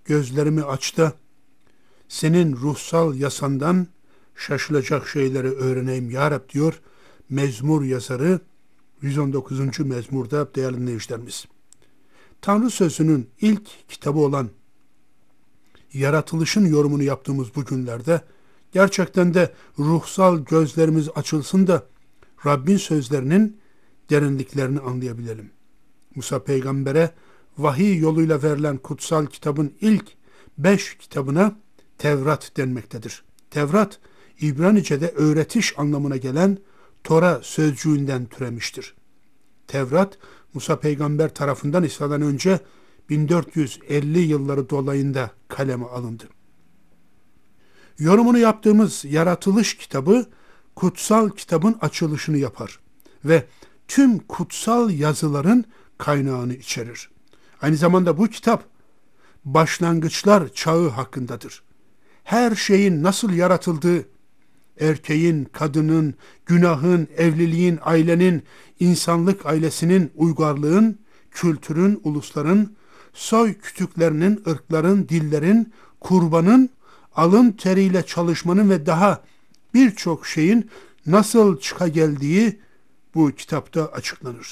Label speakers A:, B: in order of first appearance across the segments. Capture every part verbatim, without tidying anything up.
A: gözlerimi aç da senin ruhsal yasandan şaşılacak şeyleri öğreneyim ya Rab diyor mezmur yazarı yüz on dokuzuncu mezmurda değerli dinleyicilerimiz. Tanrı sözünün ilk kitabı olan yaratılışın yorumunu yaptığımız bu günlerde gerçekten de ruhsal gözlerimiz açılsın da Rabbin sözlerinin derinliklerini anlayabilelim. Musa peygambere vahiy yoluyla verilen kutsal kitabın ilk beş kitabına Tevrat denmektedir. Tevrat, İbranice'de öğretiş anlamına gelen Tora sözcüğünden türemiştir. Tevrat, Musa peygamber tarafından İsa'dan önce bin dört yüz elli yılları dolayında kaleme alındı. Yorumunu yaptığımız yaratılış kitabı, kutsal kitabın açılışını yapar ve tüm kutsal yazıların kaynağını içerir. Aynı zamanda bu kitap, başlangıçlar çağı hakkındadır. Her şeyin nasıl yaratıldığı, erkeğin, kadının, günahın, evliliğin, ailenin, insanlık ailesinin, uygarlığın, kültürün, ulusların, soy kütüklerinin, ırkların, dillerin, kurbanın, alın teriyle çalışmanın ve daha birçok şeyin nasıl çıkageldiği bu kitapta açıklanır.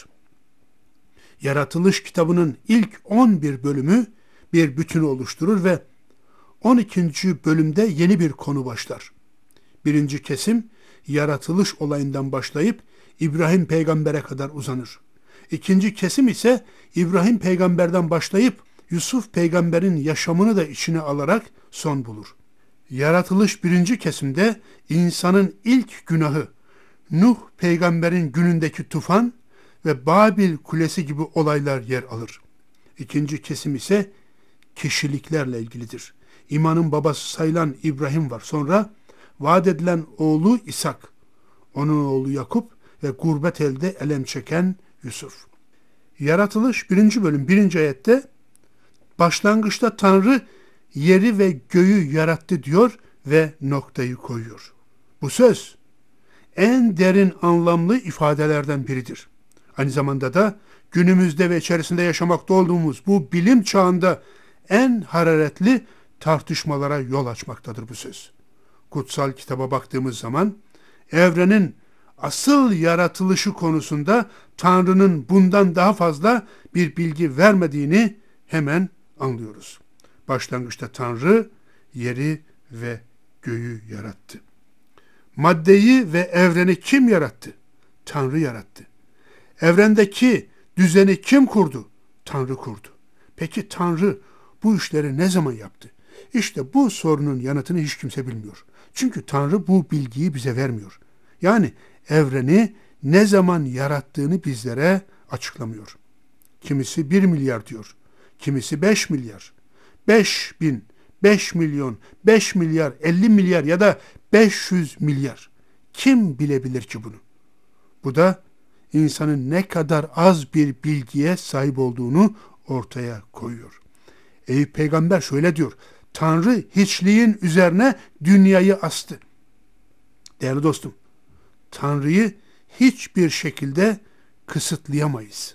A: Yaratılış kitabının ilk on bir bölümü bir bütünü oluşturur ve on ikinci bölümde yeni bir konu başlar. Birinci kesim yaratılış olayından başlayıp İbrahim peygambere kadar uzanır. İkinci kesim ise İbrahim peygamberden başlayıp Yusuf peygamberin yaşamını da içine alarak son bulur. Yaratılış birinci kesimde insanın ilk günahı, Nuh peygamberin günündeki tufan ve Babil kulesi gibi olaylar yer alır. İkinci kesim ise kişiliklerle ilgilidir. İmanın babası sayılan İbrahim var. Sonra vaat edilen oğlu İshak, onun oğlu Yakup ve gurbet elde elem çeken Yusuf. Yaratılış birinci bölüm birinci ayette başlangıçta Tanrı yeri ve göğü yarattı diyor ve noktayı koyuyor. Bu söz en derin anlamlı ifadelerden biridir. Aynı zamanda da günümüzde ve içerisinde yaşamakta olduğumuz bu bilim çağında en hararetli tartışmalara yol açmaktadır bu söz. Kutsal kitaba baktığımız zaman evrenin asıl yaratılışı konusunda Tanrı'nın bundan daha fazla bir bilgi vermediğini hemen anlıyoruz. Başlangıçta Tanrı yeri ve göğü yarattı. Maddeyi ve evreni kim yarattı? Tanrı yarattı. Evrendeki düzeni kim kurdu? Tanrı kurdu. Peki Tanrı bu işleri ne zaman yaptı? İşte bu sorunun yanıtını hiç kimse bilmiyor. Çünkü Tanrı bu bilgiyi bize vermiyor. Yani evreni ne zaman yarattığını bizlere açıklamıyor. Kimisi bir milyar diyor. Kimisi beş milyar. beş bin, beş milyon, beş milyar, elli milyar ya da beş yüz milyar. Kim bilebilir ki bunu? Bu da insanın ne kadar az bir bilgiye sahip olduğunu ortaya koyuyor. Eyüp peygamber şöyle diyor. Tanrı hiçliğin üzerine dünyayı astı. Değerli dostum, Tanrı'yı hiçbir şekilde kısıtlayamayız.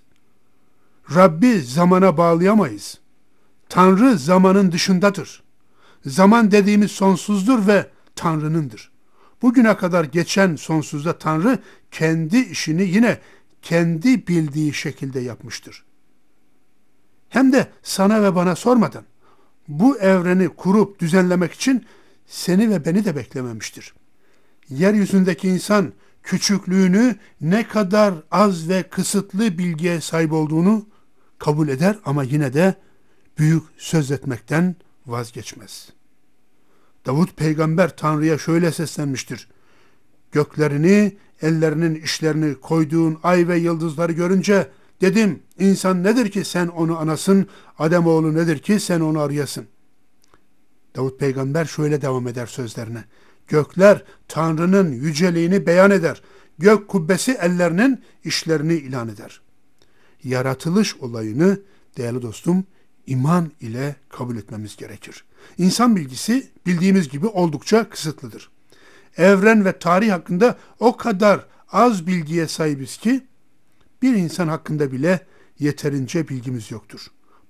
A: Rabbi zamana bağlayamayız. Tanrı zamanın dışındadır. Zaman dediğimiz sonsuzdur ve Tanrı'nındır. Bugüne kadar geçen sonsuzda Tanrı kendi işini yine kendi bildiği şekilde yapmıştır. Hem de sana ve bana sormadan bu evreni kurup düzenlemek için seni ve beni de beklememiştir. Yeryüzündeki insan küçüklüğünü ne kadar az ve kısıtlı bilgiye sahip olduğunu kabul eder ama yine de büyük söz etmekten vazgeçmez. Davut peygamber Tanrı'ya şöyle seslenmiştir. Göklerini, ellerinin işlerini koyduğun ay ve yıldızları görünce dedim, insan nedir ki sen onu anasın, Ademoğlu nedir ki sen onu arayasın. Davut peygamber şöyle devam eder sözlerine. Gökler Tanrı'nın yüceliğini beyan eder. Gök kubbesi ellerinin işlerini ilan eder. Yaratılış olayını değerli dostum iman ile kabul etmemiz gerekir. İnsan bilgisi bildiğimiz gibi oldukça kısıtlıdır. Evren ve tarih hakkında o kadar az bilgiye sahibiz ki bir insan hakkında bile yeterince bilgimiz yoktur.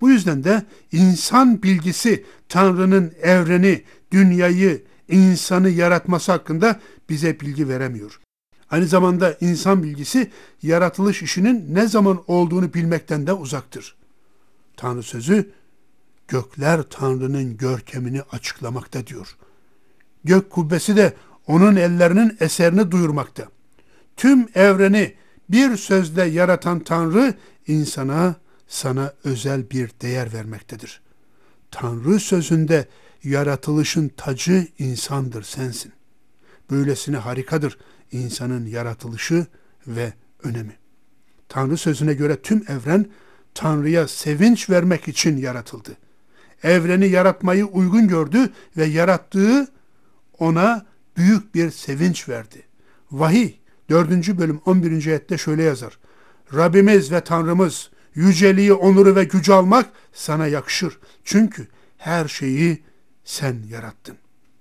A: Bu yüzden de insan bilgisi Tanrı'nın evreni, dünyayı, insanı yaratması hakkında bize bilgi veremiyor. Aynı zamanda insan bilgisi yaratılış işinin ne zaman olduğunu bilmekten de uzaktır. Tanrı sözü gökler Tanrı'nın görkemini açıklamakta diyor. Gök kubbesi de onun ellerinin eserini duyurmakta. Tüm evreni bir sözle yaratan Tanrı insana, sana özel bir değer vermektedir. Tanrı sözünde yaratılışın tacı insandır, sensin. Böylesine harikadır insanın yaratılışı ve önemi. Tanrı sözüne göre tüm evren Tanrı'ya sevinç vermek için yaratıldı. Evreni yaratmayı uygun gördü ve yarattığı ona büyük bir sevinç verdi. Vahiy dördüncü bölüm on birinci ayette şöyle yazar. Rabbimiz ve Tanrımız, yüceliği, onuru ve gücü almak sana yakışır. Çünkü her şeyi sen yarattın.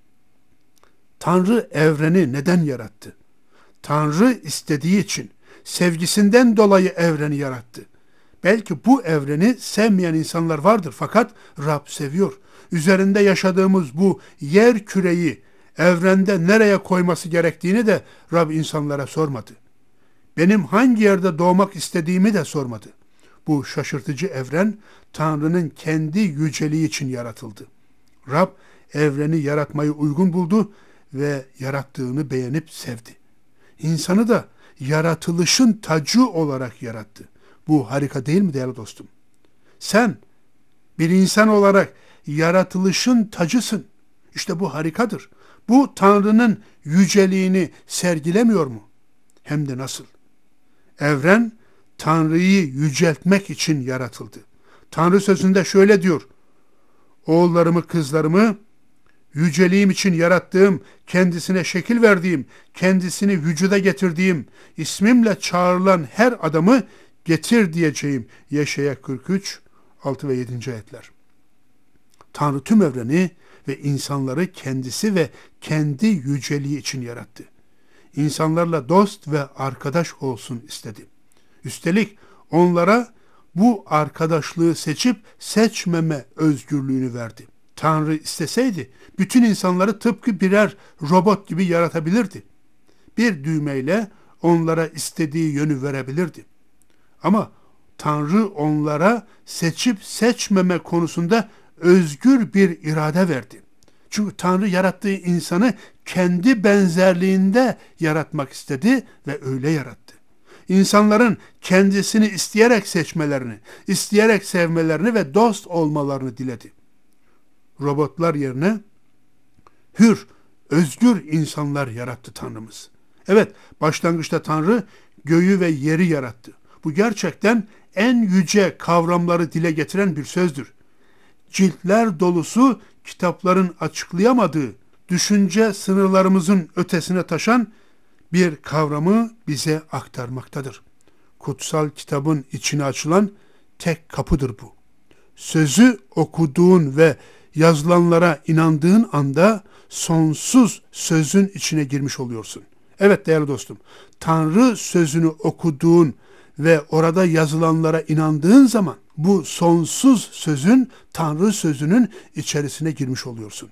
A: Tanrı evreni neden yarattı? Tanrı istediği için, sevgisinden dolayı evreni yarattı. Belki bu evreni sevmeyen insanlar vardır fakat Rab seviyor. Üzerinde yaşadığımız bu yer küreyi evrende nereye koyması gerektiğini de Rab insanlara sormadı. Benim hangi yerde doğmak istediğimi de sormadı. Bu şaşırtıcı evren Tanrı'nın kendi yüceliği için yaratıldı. Rab evreni yaratmayı uygun buldu ve yarattığını beğenip sevdi. İnsanı da yaratılışın tacı olarak yarattı. Bu harika değil mi değerli dostum? Sen bir insan olarak yaratılışın tacısın. İşte bu harikadır. Bu Tanrı'nın yüceliğini sergilemiyor mu? Hem de nasıl? Evren Tanrı'yı yüceltmek için yaratıldı. Tanrı sözünde şöyle diyor. Oğullarımı, kızlarımı yüceliğim için yarattığım, kendisine şekil verdiğim, kendisini vücuda getirdiğim, ismimle çağrılan her adamı getir diyeceğim. Yeşaya kırk üç, altı ve yedinci ayetler. Tanrı tüm evreni ve insanları kendisi ve kendi yüceliği için yarattı. İnsanlarla dost ve arkadaş olsun istedi. Üstelik onlara bu arkadaşlığı seçip seçmeme özgürlüğünü verdi. Tanrı isteseydi bütün insanları tıpkı birer robot gibi yaratabilirdi. Bir düğmeyle onlara istediği yönü verebilirdi. Ama Tanrı onlara seçip seçmeme konusunda özgür bir irade verdi. Çünkü Tanrı yarattığı insanı kendi benzerliğinde yaratmak istedi ve öyle yarattı. İnsanların kendisini isteyerek seçmelerini, isteyerek sevmelerini ve dost olmalarını diledi. Robotlar yerine hür, özgür insanlar yarattı Tanrımız. Evet, başlangıçta Tanrı göğü ve yeri yarattı. Bu gerçekten en yüce kavramları dile getiren bir sözdür. Ciltler dolusu kitapların açıklayamadığı, düşünce sınırlarımızın ötesine taşan bir kavramı bize aktarmaktadır. Kutsal kitabın içine açılan tek kapıdır bu. Sözü okuduğun ve yazılanlara inandığın anda sonsuz sözün içine girmiş oluyorsun. Evet değerli dostum, Tanrı sözünü okuduğun ve orada yazılanlara inandığın zaman bu sonsuz sözün, Tanrı sözünün içerisine girmiş oluyorsun.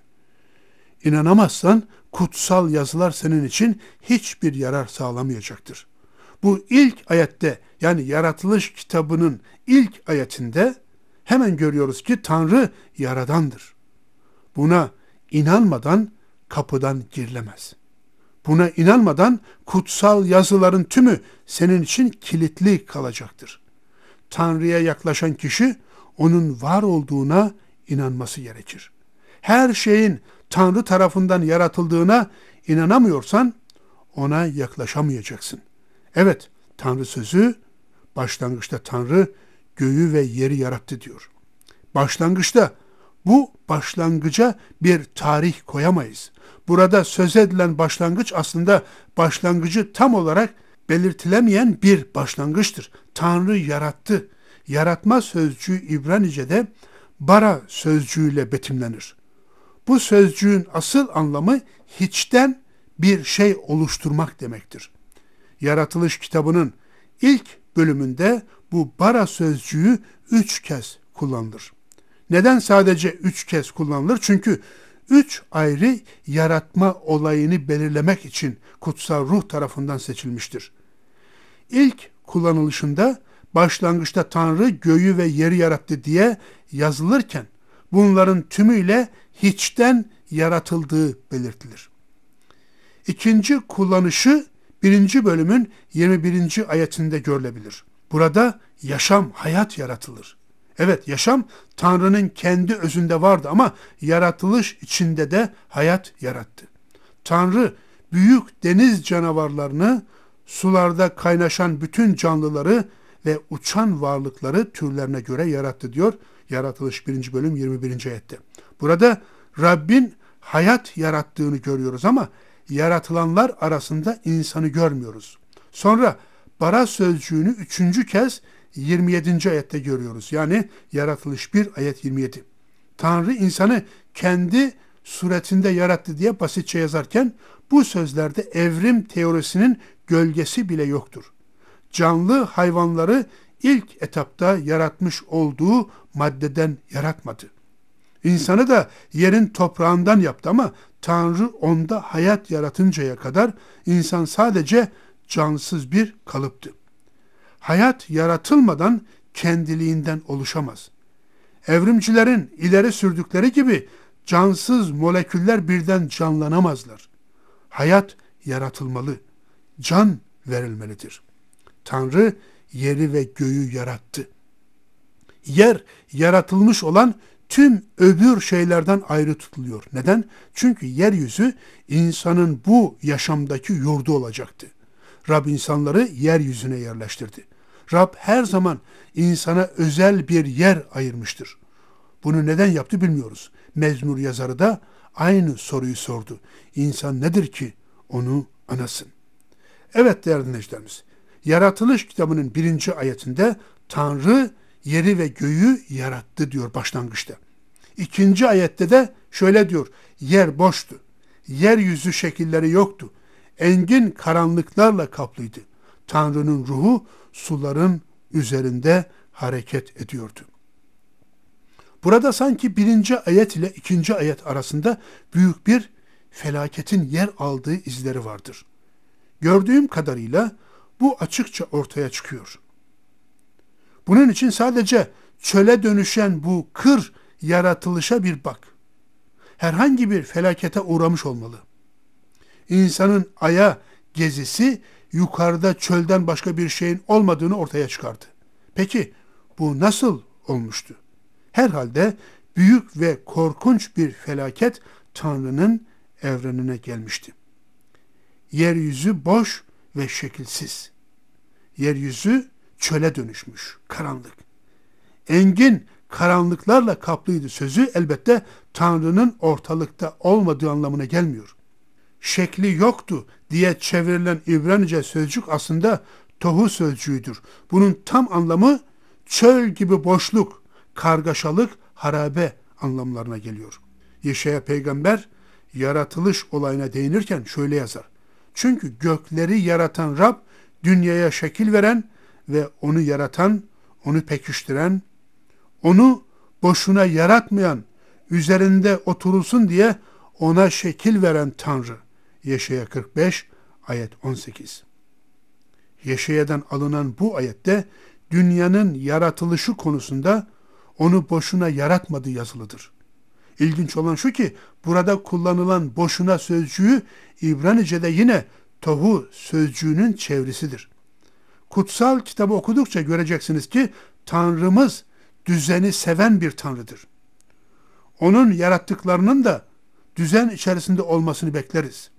A: İnanamazsan kutsal yazılar senin için hiçbir yarar sağlamayacaktır. Bu ilk ayette, yani Yaratılış kitabının ilk ayetinde hemen görüyoruz ki Tanrı yaradandır. Buna inanmadan kapıdan girilemez. Buna inanmadan kutsal yazıların tümü senin için kilitli kalacaktır. Tanrı'ya yaklaşan kişi onun var olduğuna inanması gerekir. Her şeyin Tanrı tarafından yaratıldığına inanamıyorsan ona yaklaşamayacaksın. Evet, Tanrı sözü başlangıçta Tanrı göğü ve yeri yarattı diyor. Başlangıçta, bu başlangıca bir tarih koyamayız. Burada söz edilen başlangıç aslında başlangıcı tam olarak belirtilemeyen bir başlangıçtır. Tanrı yarattı. Yaratma sözcüğü İbranice'de bara sözcüğüyle betimlenir. Bu sözcüğün asıl anlamı hiçten bir şey oluşturmak demektir. Yaratılış kitabının ilk bölümünde bu bara sözcüğü üç kez kullanılır. Neden sadece üç kez kullanılır? Çünkü üç ayrı yaratma olayını belirlemek için kutsal ruh tarafından seçilmiştir. İlk kullanılışında başlangıçta Tanrı göğü ve yeri yarattı diye yazılırken bunların tümüyle hiçten yaratıldığı belirtilir. İkinci kullanışı birinci bölümün yirmi birinci ayetinde görülebilir. Burada yaşam, hayat yaratılır. Evet, yaşam Tanrı'nın kendi özünde vardı ama yaratılış içinde de hayat yarattı. Tanrı büyük deniz canavarlarını, sularda kaynaşan bütün canlıları ve uçan varlıkları türlerine göre yarattı diyor Yaratılış birinci bölüm yirmi birinci ayette. Burada Rabbin hayat yarattığını görüyoruz ama yaratılanlar arasında insanı görmüyoruz. Sonra bara sözcüğünü üçüncü kez yirmi yedinci ayette görüyoruz. Yani Yaratılış bir ayet yirmi yedi. Tanrı insanı kendi suretinde yarattı diye basitçe yazarken bu sözlerde evrim teorisinin gölgesi bile yoktur. Canlı hayvanları ilk etapta yaratmış olduğu maddeden yaratmadı. İnsanı da yerin toprağından yaptı ama Tanrı onda hayat yaratıncaya kadar insan sadece cansız bir kalıptı. Hayat yaratılmadan kendiliğinden oluşamaz. Evrimcilerin ileri sürdükleri gibi cansız moleküller birden canlanamazlar. Hayat yaratılmalı, can verilmelidir. Tanrı yeri ve göğü yarattı. Yer yaratılmış olan tüm öbür şeylerden ayrı tutuluyor. Neden? Çünkü yeryüzü insanın bu yaşamdaki yurdu olacaktı. Rab insanları yeryüzüne yerleştirdi. Rab her zaman insana özel bir yer ayırmıştır. Bunu neden yaptı bilmiyoruz. Mezmur yazarı da aynı soruyu sordu. İnsan nedir ki onu anasın? Evet değerli dinleyicilerimiz, Yaratılış kitabının birinci ayetinde Tanrı yeri ve göğü yarattı diyor başlangıçta. İkinci ayette de şöyle diyor, yer boştu, yeryüzü şekilleri yoktu, engin karanlıklarla kaplıydı. Tanrı'nın ruhu suların üzerinde hareket ediyordu. Burada sanki birinci ayet ile ikinci ayet arasında büyük bir felaketin yer aldığı izleri vardır. Gördüğüm kadarıyla bu açıkça ortaya çıkıyor. Bunun için sadece çöle dönüşen bu kır yaratılışa bir bak. Herhangi bir felakete uğramış olmalı. İnsanın aya gezisi yukarıda çölden başka bir şeyin olmadığını ortaya çıkardı. Peki bu nasıl olmuştu? Herhalde büyük ve korkunç bir felaket Tanrı'nın evrenine gelmişti. Yeryüzü boş ve şekilsiz. Yeryüzü çöle dönüşmüş, karanlık. Engin karanlıklarla kaplıydı sözü elbette Tanrı'nın ortalıkta olmadığı anlamına gelmiyor. Şekli yoktu diye çevrilen İbranice sözcük aslında tohu sözcüğüdür. Bunun tam anlamı çöl gibi boşluk, kargaşalık, harabe anlamlarına geliyor. Yeşaya peygamber yaratılış olayına değinirken şöyle yazar. Çünkü gökleri yaratan Rab, dünyaya şekil veren ve onu yaratan, onu pekiştiren, onu boşuna yaratmayan, üzerinde oturulsun diye ona şekil veren Tanrı. Yeşaya kırk beş ayet on sekiz. Yeşaya'dan alınan bu ayette dünyanın yaratılışı konusunda onu boşuna yaratmadığı yazılıdır. İlginç olan şu ki burada kullanılan boşuna sözcüğü İbranice'de yine tohu sözcüğünün çevresidir. Kutsal kitabı okudukça göreceksiniz ki Tanrımız düzeni seven bir Tanrıdır. Onun yarattıklarının da düzen içerisinde olmasını bekleriz.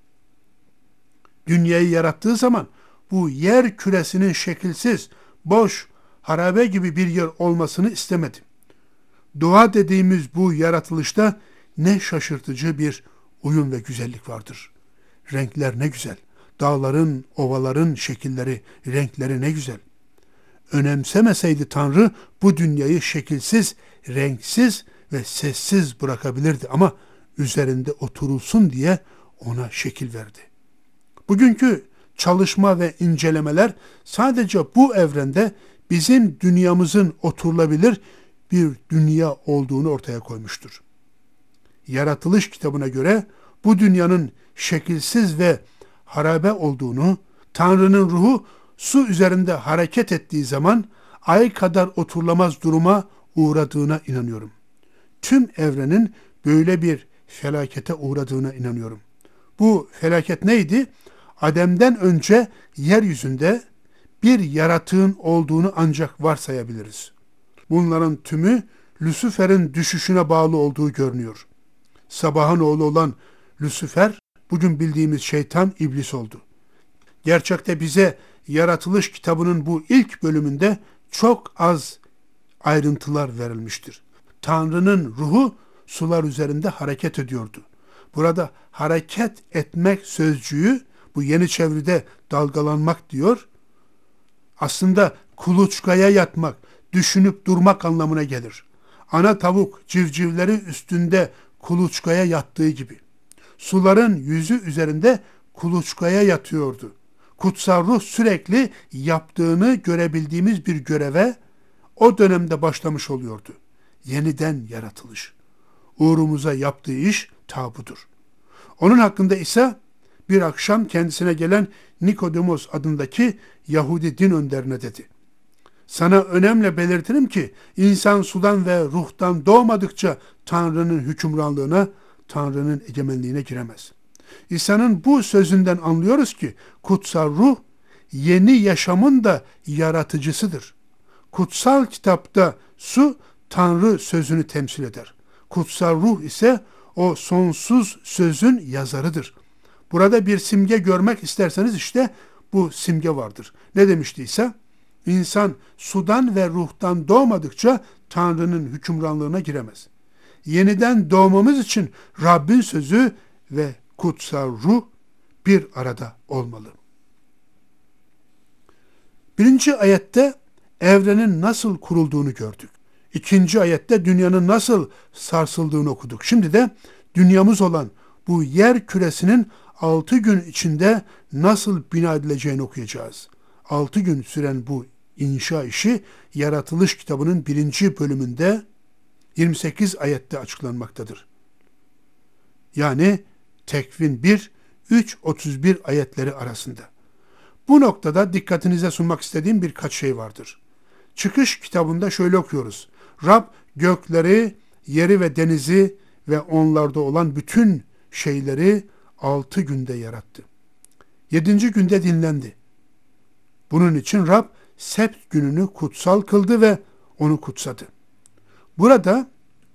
A: Dünyayı yarattığı zaman bu yer küresinin şekilsiz, boş, harabe gibi bir yer olmasını istemedi. Doğa dediğimiz bu yaratılışta ne şaşırtıcı bir uyum ve güzellik vardır. Renkler ne güzel. Dağların, ovaların şekilleri, renkleri ne güzel. Önemsemeseydi Tanrı bu dünyayı şekilsiz, renksiz ve sessiz bırakabilirdi ama üzerinde oturulsun diye ona şekil verdi. Bugünkü çalışma ve incelemeler sadece bu evrende bizim dünyamızın oturulabilir, bir dünya olduğunu ortaya koymuştur. Yaratılış kitabına göre bu dünyanın şekilsiz ve harabe olduğunu, Tanrı'nın ruhu su üzerinde hareket ettiği zaman ay kadar oturulamaz duruma uğradığına inanıyorum. Tüm evrenin böyle bir felakete uğradığına inanıyorum. Bu felaket neydi? Adem'den önce yeryüzünde bir yaratığın olduğunu ancak varsayabiliriz. Bunların tümü Lucifer'in düşüşüne bağlı olduğu görünüyor. Sabahın oğlu olan Lucifer, bugün bildiğimiz şeytan, iblis oldu. Gerçekte bize Yaratılış kitabının bu ilk bölümünde çok az ayrıntılar verilmiştir. Tanrı'nın ruhu sular üzerinde hareket ediyordu. Burada hareket etmek sözcüğü, bu yeni çeviride dalgalanmak diyor, aslında kuluçkaya yatmak, düşünüp durmak anlamına gelir. Ana tavuk civcivleri üstünde kuluçkaya yattığı gibi. Suların yüzü üzerinde kuluçkaya yatıyordu. Kutsal ruh sürekli yaptığını görebildiğimiz bir göreve o dönemde başlamış oluyordu. Yeniden yaratılış. Uğrumuza yaptığı iş ta budur. Onun hakkında ise bir akşam kendisine gelen Nikodemos adındaki Yahudi din önderine dedi: "Sana önemli belirtirim ki insan sudan ve ruhtan doğmadıkça Tanrı'nın hükümranlığına, Tanrı'nın egemenliğine giremez." İsa'nın bu sözünden anlıyoruz ki kutsal ruh yeni yaşamın da yaratıcısıdır. Kutsal kitapta su Tanrı sözünü temsil eder. Kutsal ruh ise o sonsuz sözün yazarıdır. Burada bir simge görmek isterseniz işte bu simge vardır. Ne demişti İsa? İnsan sudan ve ruhtan doğmadıkça Tanrı'nın hükümranlığına giremez. Yeniden doğmamız için Rabbin sözü ve kutsal ruh bir arada olmalı. Birinci ayette evrenin nasıl kurulduğunu gördük. İkinci ayette dünyanın nasıl sarsıldığını okuduk. Şimdi de dünyamız olan bu yer küresinin altı gün içinde nasıl bina edileceğini okuyacağız. Altı gün süren bu inşa işi Yaratılış kitabının birinci bölümünde yirmi sekiz ayette açıklanmaktadır. Yani Tekvin bir, üç otuz bir ayetleri arasında. Bu noktada dikkatinize sunmak istediğim birkaç şey vardır. Çıkış kitabında şöyle okuyoruz: Rab gökleri, yeri ve denizi ve onlarda olan bütün şeyleri altı günde yarattı. Yedinci günde dinlendi. Bunun için Rab sept gününü kutsal kıldı ve onu kutsadı. Burada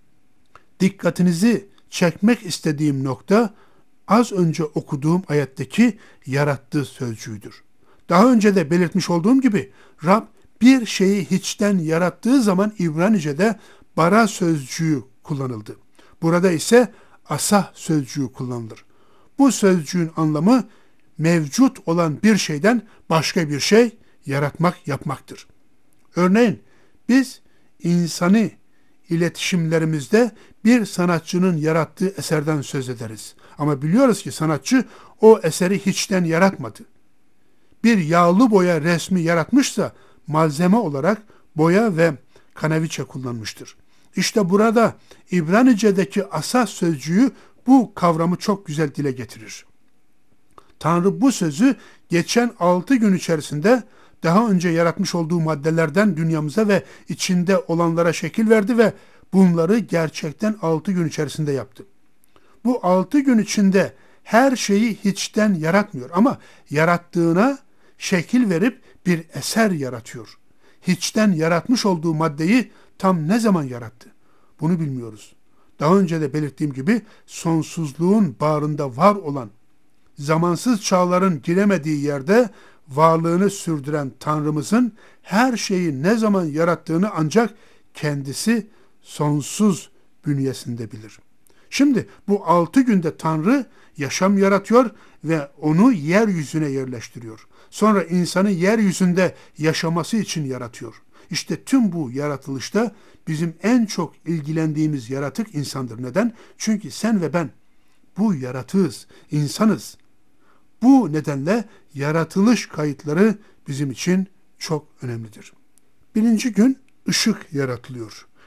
A: dikkatinizi çekmek istediğim nokta az önce okuduğum ayetteki yarattığı sözcüğüdür. Daha önce de belirtmiş olduğum gibi Rab bir şeyi hiçten yarattığı zaman İbranice'de bara sözcüğü kullanıldı. Burada ise asa sözcüğü kullanılır. Bu sözcüğün anlamı mevcut olan bir şeyden başka bir şey yaratmak, yapmaktır. Örneğin biz insani iletişimlerimizde bir sanatçının yarattığı eserden söz ederiz. Ama biliyoruz ki sanatçı o eseri hiçten yaratmadı. Bir yağlı boya resmi yaratmışsa malzeme olarak boya ve kanaviçe kullanmıştır. İşte burada İbranice'deki asas sözcüğü bu kavramı çok güzel dile getirir. Tanrı bu sözü geçen altı gün içerisinde daha önce yaratmış olduğu maddelerden dünyamıza ve içinde olanlara şekil verdi ve bunları gerçekten altı gün içerisinde yaptı. Bu altı gün içinde her şeyi hiçten yaratmıyor ama yarattığına şekil verip bir eser yaratıyor. Hiçten yaratmış olduğu maddeyi tam ne zaman yarattı? Bunu bilmiyoruz. Daha önce de belirttiğim gibi sonsuzluğun bağrında var olan, zamansız çağların giremediği yerde varlığını sürdüren Tanrımızın her şeyi ne zaman yarattığını ancak kendisi sonsuz bünyesinde bilir. Şimdi bu altı günde Tanrı yaşam yaratıyor ve onu yeryüzüne yerleştiriyor. Sonra insanı yeryüzünde yaşaması için yaratıyor. İşte tüm bu yaratılışta bizim en çok ilgilendiğimiz yaratık insandır. Neden? Çünkü sen ve ben bu yaratığız, insanız. Bu nedenle yaratılış kayıtları bizim için çok önemlidir. Birinci gün ışık yaratılıyor.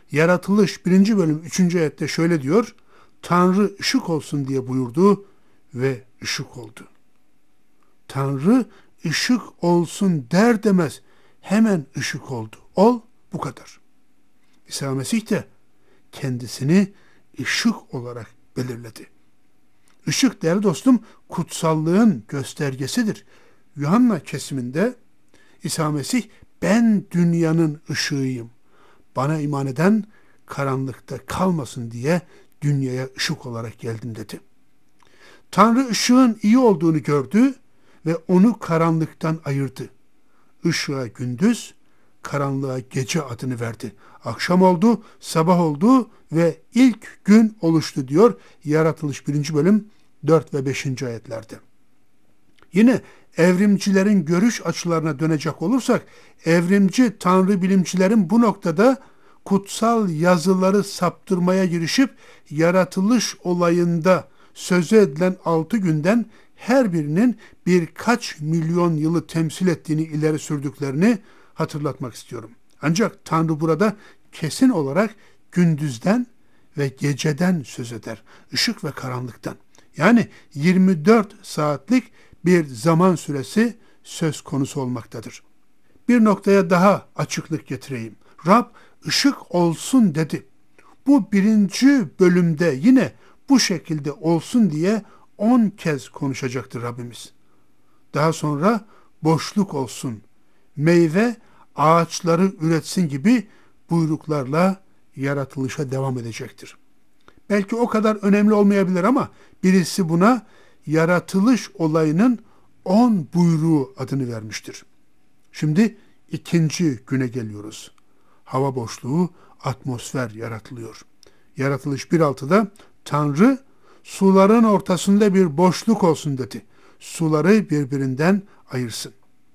A: Yaratılış birinci bölüm üçüncü ayette şöyle diyor: Tanrı ışık olsun diye buyurdu ve ışık oldu. Tanrı ışık olsun der demez hemen ışık oldu. Ol, bu kadar. İsa Mesih de kendisini ışık olarak belirledi. Işık değerli dostum kutsallığın göstergesidir. Yuhanna kesiminde İsa Mesih ben dünyanın ışığıyım. Bana iman eden karanlıkta kalmasın diye dünyaya ışık olarak geldim dedi. Tanrı ışığın iyi olduğunu gördü ve onu karanlıktan ayırdı. Işığa gündüz, karanlığa gece adını verdi. Akşam oldu, sabah oldu ve ilk gün oluştu diyor Yaratılış birinci bölüm dört ve beşinci ayetlerde. Yine evrimcilerin görüş açılarına dönecek olursak, evrimci tanrı bilimcilerin bu noktada kutsal yazıları saptırmaya girişip yaratılış olayında sözü edilen altı günden her birinin birkaç milyon yılı temsil ettiğini ileri sürdüklerini hatırlatmak istiyorum. Ancak Tanrı burada kesin olarak gündüzden ve geceden söz eder. Işık ve karanlıktan. Yani yirmi dört saatlik bir zaman süresi söz konusu olmaktadır. Bir noktaya daha açıklık getireyim. Rab ışık olsun dedi. Bu birinci bölümde yine bu şekilde olsun diye on kez konuşacaktır Rabbimiz. Daha sonra boşluk olsun, meyve ağaçları üretsin gibi buyruklarla yaratılışa devam edecektir. Belki o kadar önemli olmayabilir ama birisi buna yaratılış olayının on buyruğu adını vermiştir. Şimdi ikinci güne geliyoruz. Hava boşluğu, atmosfer yaratılıyor. Yaratılış bir altıda Tanrı suların ortasında bir boşluk olsun dedi. Suları birbirinden ayırsın.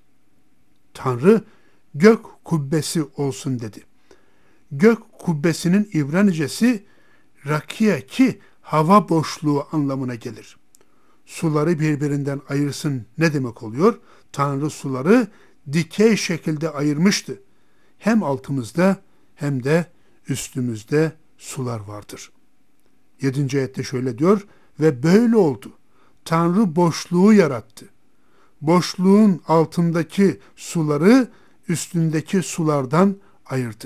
A: Tanrı gök kubbesi olsun dedi. Gök kubbesinin İbranicesi rakia ki hava boşluğu anlamına gelir. Suları birbirinden ayırsın ne demek oluyor? Tanrı suları dikey şekilde ayırmıştı. Hem altımızda hem de üstümüzde sular vardır. Yedinci ayette şöyle diyor: ve böyle oldu. Tanrı boşluğu yarattı. Boşluğun altındaki suları üstündeki sulardan ayırdı.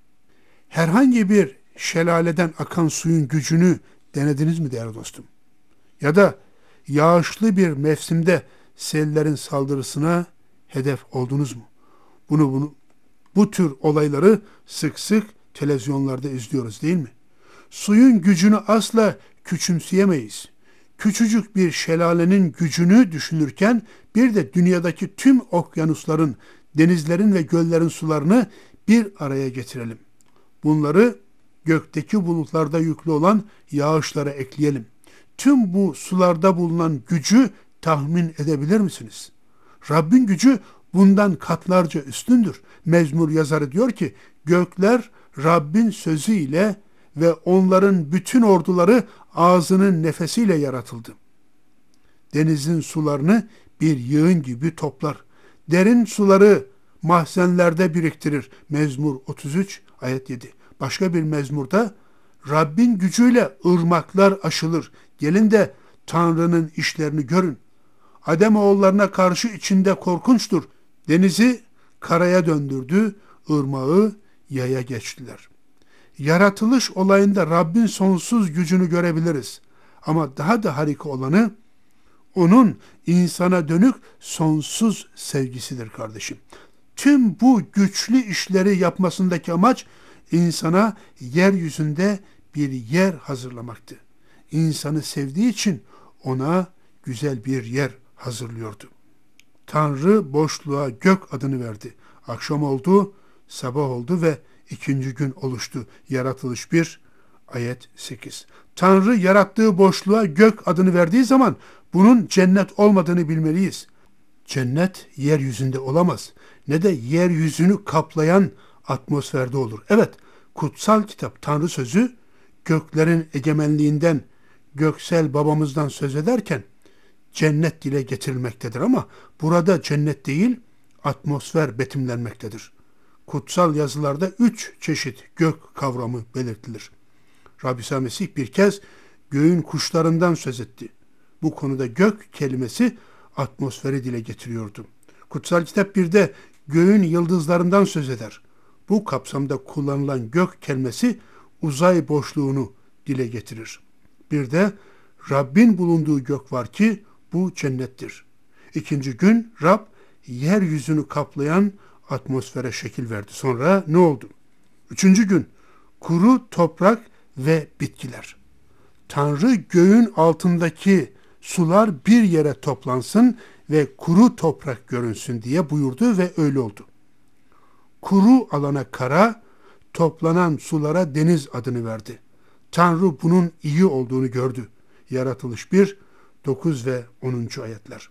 A: Herhangi bir şelaleden akan suyun gücünü denediniz mi değerli dostum? Ya da yağışlı bir mevsimde sellerin saldırısına hedef oldunuz mu? Bunu, bunu bu tür olayları sık sık televizyonlarda izliyoruz değil mi? Suyun gücünü asla küçümseyemeyiz. Küçücük bir şelalenin gücünü düşünürken bir de dünyadaki tüm okyanusların, denizlerin ve göllerin sularını bir araya getirelim. Bunları gökteki bulutlarda yüklü olan yağışlara ekleyelim. Tüm bu sularda bulunan gücü tahmin edebilir misiniz? Rabbin gücü bundan katlarca üstündür. Mezmur yazarı diyor ki, gökler Rabbin sözüyle ve onların bütün orduları ağzının nefesiyle yaratıldı. Denizin sularını bir yığın gibi toplar. Derin suları mahzenlerde biriktirir. Mezmur otuz üç ayet yedi. Başka bir mezmurda Rabbin gücüyle ırmaklar aşılır. Gelin de Tanrı'nın işlerini görün. Ademoğullarına karşı içinde korkunçtur. Denizi karaya döndürdü, ırmağı yaya geçtiler. Yaratılış olayında Rabbin sonsuz gücünü görebiliriz. Ama daha da harika olanı onun insana dönük sonsuz sevgisidir kardeşim. Tüm bu güçlü işleri yapmasındaki amaç insana yeryüzünde bir yer hazırlamaktı. İnsanı sevdiği için ona güzel bir yer hazırlıyordu. Tanrı boşluğa gök adını verdi. Akşam oldu, sabah oldu ve ikinci gün oluştu. Yaratılış bir, ayet sekiz. Tanrı yarattığı boşluğa gök adını verdiği zaman bunun cennet olmadığını bilmeliyiz. Cennet yeryüzünde olamaz. Ne de yeryüzünü kaplayan atmosferde olur. Evet, kutsal kitap Tanrı sözü göklerin egemenliğinden, göksel babamızdan söz ederken cennet dile getirilmektedir ama burada cennet değil, atmosfer betimlenmektedir. kutsal yazılarda üç çeşit gök kavramı belirtilir. Rabbi İsa Mesih bir kez göğün kuşlarından söz etti. Bu konuda gök kelimesi atmosferi dile getiriyordu. Kutsal kitap bir de göğün yıldızlarından söz eder. Bu kapsamda kullanılan gök kelimesi uzay boşluğunu dile getirir. Bir de Rabbin bulunduğu gök var ki bu cennettir. İkinci gün Rab yeryüzünü kaplayan atmosfere şekil verdi. Sonra ne oldu? Üçüncü gün kuru toprak ve bitkiler. Tanrı göğün altındaki sular bir yere toplansın ve kuru toprak görünsün diye buyurdu ve öyle oldu. Kuru alana kara, toplanan sulara deniz adını verdi. Tanrı bunun iyi olduğunu gördü. Yaratılış bir, dokuz ve onuncu ayetler.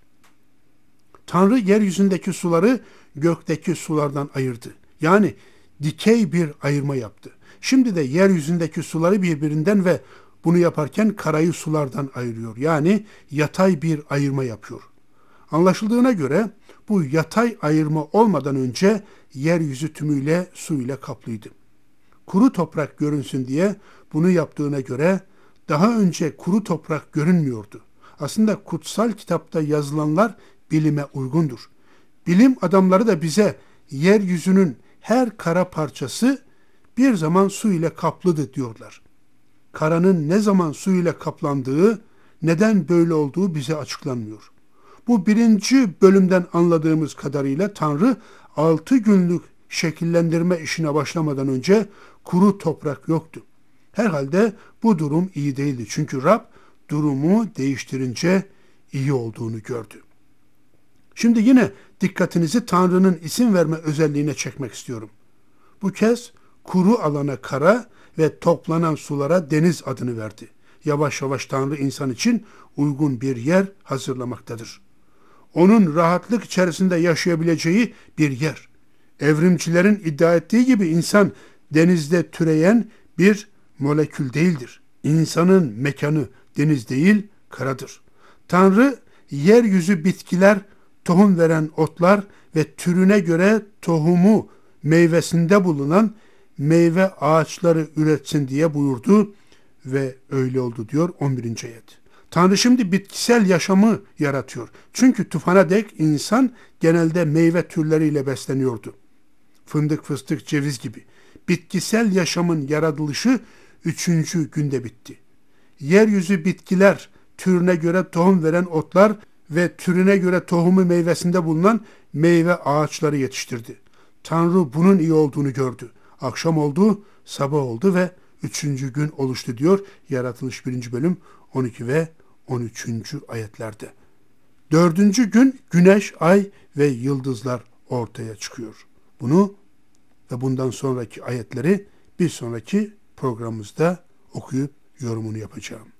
A: Tanrı yeryüzündeki suları gökteki sulardan ayırdı. Yani dikey bir ayırma yaptı. Şimdi de yeryüzündeki suları birbirinden ve bunu yaparken karayı sulardan ayırıyor. Yani yatay bir ayırma yapıyor. Anlaşıldığına göre bu yatay ayırma olmadan önce yeryüzü tümüyle su ile kaplıydı. Kuru toprak görünsün diye bunu yaptığına göre daha önce kuru toprak görünmüyordu. Aslında kutsal kitapta yazılanlar bilime uygundur. Bilim adamları da bize yeryüzünün her kara parçası bir zaman su ile kaplıdı diyorlar. Karanın ne zaman su ile kaplandığı, neden böyle olduğu bize açıklanmıyor. Bu birinci bölümden anladığımız kadarıyla Tanrı altı günlük şekillendirme işine başlamadan önce kuru toprak yoktu. Herhalde bu durum iyi değildi. Çünkü Rab durumu değiştirince iyi olduğunu gördü. Şimdi yine dikkatinizi Tanrı'nın isim verme özelliğine çekmek istiyorum. Bu kez kuru alana kara ve toplanan sulara deniz adını verdi. Yavaş yavaş Tanrı insan için uygun bir yer hazırlamaktadır. Onun rahatlık içerisinde yaşayabileceği bir yer. Evrimcilerin iddia ettiği gibi insan denizde türeyen bir molekül değildir. İnsanın mekanı deniz değil, karadır. Tanrı yeryüzü bitkiler, tohum veren otlar ve türüne göre tohumu meyvesinde bulunan meyve ağaçları üretsin diye buyurdu ve öyle oldu diyor on birinci ayet. Tanrı şimdi bitkisel yaşamı yaratıyor. Çünkü tufana dek insan genelde meyve türleriyle besleniyordu. Fındık, fıstık, ceviz gibi. Bitkisel yaşamın yaratılışı üçüncü günde bitti. Yeryüzü bitkiler, türüne göre tohum veren otlar ve türüne göre tohumu meyvesinde bulunan meyve ağaçları yetiştirdi. Tanrı bunun iyi olduğunu gördü. Akşam oldu, sabah oldu ve üçüncü gün oluştu diyor Yaratılış birinci bölüm on iki ve on üçüncü ayetlerde. Dördüncü gün güneş, ay ve yıldızlar ortaya çıkıyor. Bunu ve bundan sonraki ayetleri bir sonraki programımızda okuyup yorumunu yapacağım.